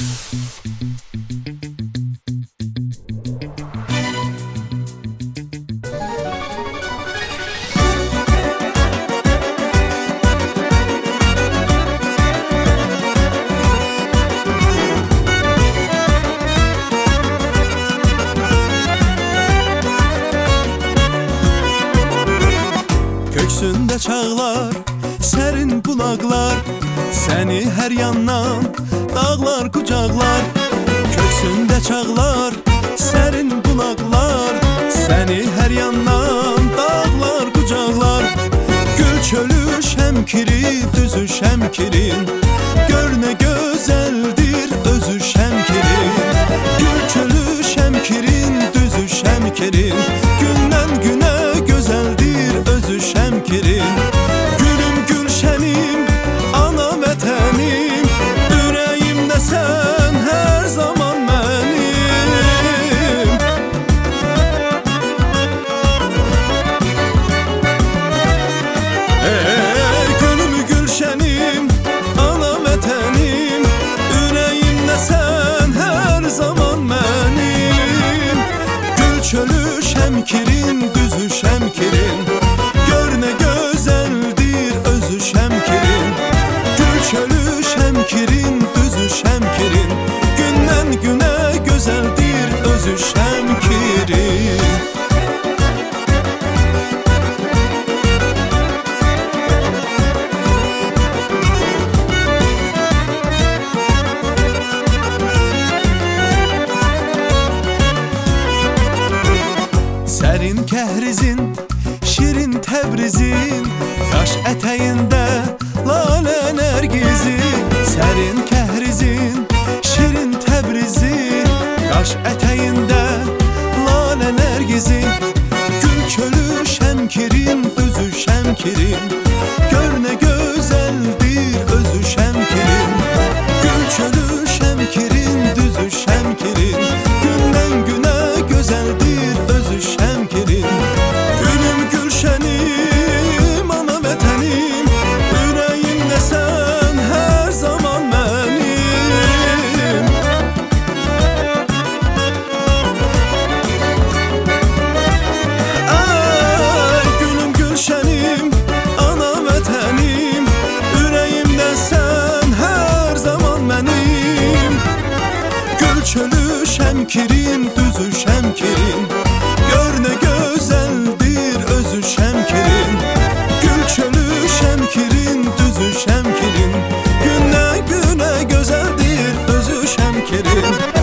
Köksündə çağlar, sərin bulaqlar, səni hər yandan dağlar qucaqlar. Köksündə çağlar, sərin bulaqlar, səni hər yandan dağlar qucaqlar. Gül çölü şəmkiri, düzü şəmkirin, gör nə gözəldir özü şəmkirin. Gül çölü şəmkirin, düzü şəmkirin, gündən günə gözəldir özü şəmkirin. Gülüm gülşənim, ana vətənim, ürəyimdə sən hər zaman mənim. Gülüm gülşənim, ana vətənim, ürəyimdə sən hər zaman mənim. Gül çölü şəmkirin, düzü şəmkirin, gör nə gözəldir özü şəmkirin. Gül çölü şəmkirin, düzü şəmkirin, gündən günə gözəldir özü şəmkirin. Sərin kəhrizin, şirin Təbrizin, qaş ətəyində lalə nərgizin. Sərin kəhrizin, şirin Təbrizin, qaş ətəyində lalə nərgizin. Gül çölü şəmkirin, özü şəmkirin, gör nə gözəldir özü şəmkirin. Gül çölü şəmkirin, düzü şəmkirin, gündən günə gözəldir özü şəmkirin. Gülüm gülşənim, ana vətənim, ürəyimdə sən hər zaman mənim. Ay gülüm gülşənim, ana vətənim, ürəyimdə sən hər zaman mənim. Gül çölü şəmkirin, düzü şəmkirin, gör nə gözəldir özü şəmkirin. Gül çölü şəmkirin, düzü şəmkirin, gündən günə gözəldir özü şəmkirin.